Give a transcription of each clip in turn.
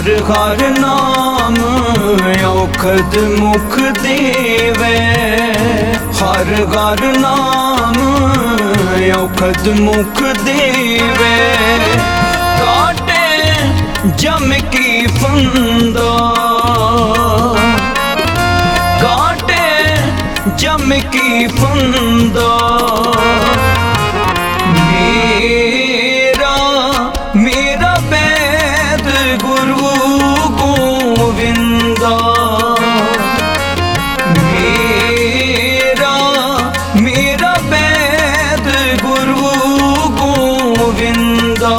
हर हर नाम औखद मुख देवे, हर हर नाम औखद मुख देवे। काटे जम की फंदा, काटे जम की फंदा। मेरा वैद गुरु गोविंदा, मेरा वैद गुरु गोविंदा।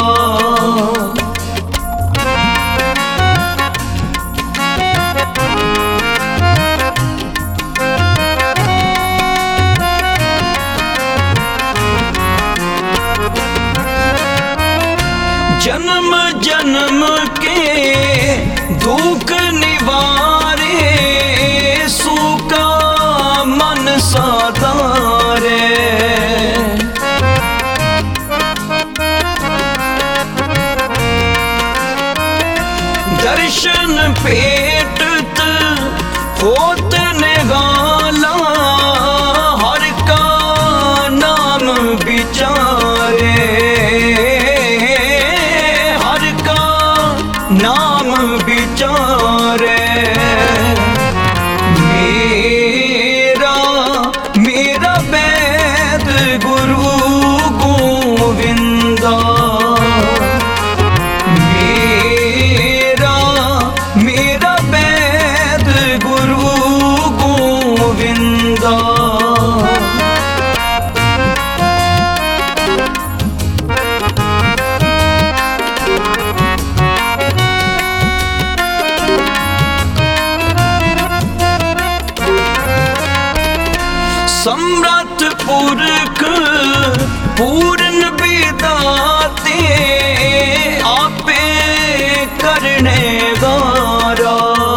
जन्म जन्म के दुख निवारे, सूखा मन साधारे। दर्शन पेटत होत निगाला, हर का नाम विचारे, नाम विचारे। मेरा वैद गुरु गोविंदा, मेरा वैद गुरु गोविंदा। समर्थ पुरख पूर्ण विदाते, आपे करने गारा।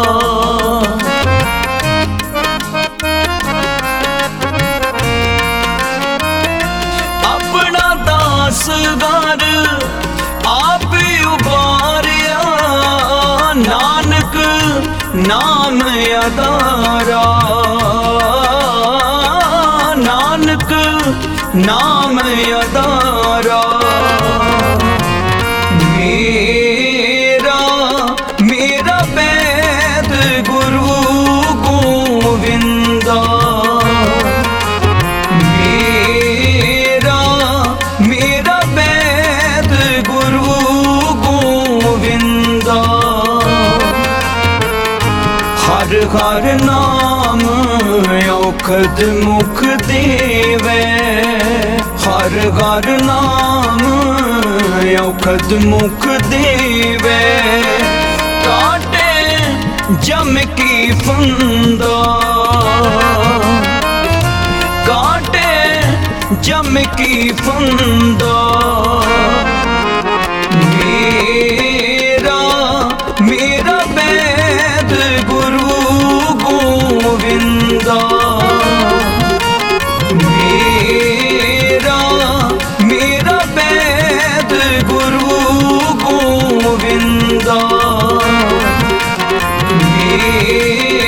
अपना दास घर आप उबारिया, नानक नाम अदारा, नानक नाम अदारा। मेरा वैद गुरु गोविंदा, मेरा वैद गुरु गोविंदा। हर हर नाम औखद मुख देवे, हर हर नाम औखद मुख देवे। काटे जम की फंदा, काटे जम की फंदा। मेरा वैद गुरु गोविंदा, मेरा वैद गुरु गोविंदा।